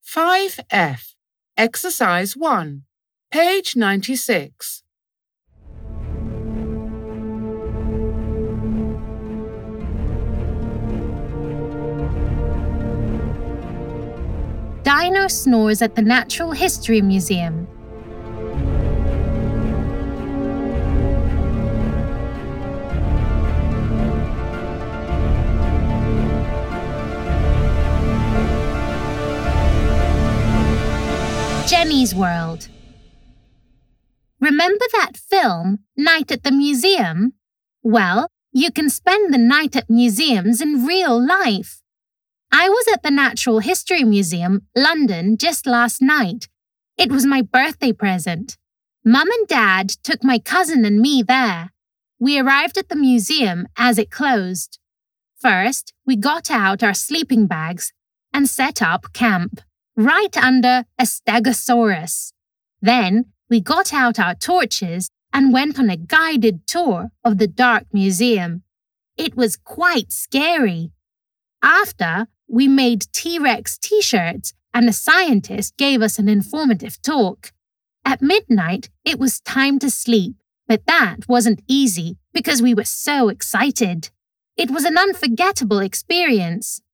5F, Exercise 1, page 96. Dino snores at the Natural History Museum. Jenny's World. Remember that film, Night at the Museum? Well, you can spend the night at museums in real life. I was at the Natural History Museum, London, just last night. It was my birthday present. Mum and Dad took my cousin and me there. We arrived at the museum as it closed. First, we got out our sleeping bags and set up camp, right under a Stegosaurus. Then, we got out our torches and went on a guided tour of the dark museum. It was quite scary. After, we made T-Rex t-shirts and a scientist gave us an informative talk. At midnight, it was time to sleep, but that wasn't easy because we were so excited. It was an unforgettable experience.